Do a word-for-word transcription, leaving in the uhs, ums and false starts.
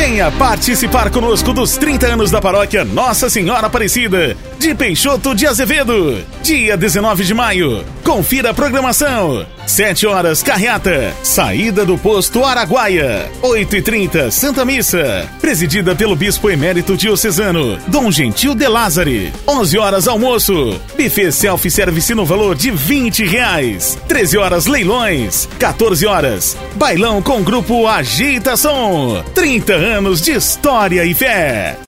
Venha participar conosco dos trinta anos da paróquia Nossa Senhora Aparecida de Peixoto de Azevedo, dia dezenove de maio. Confira a programação. sete horas, carreata, saída do posto Araguaia. oito e trinta, Santa Missa, presidida pelo Bispo Emérito Diocesano, Dom Gentil de Lázari. onze horas, almoço, buffet self-service no valor de vinte reais. treze horas, leilões. quatorze horas, bailão com grupo Agitação. trinta anos de história e fé.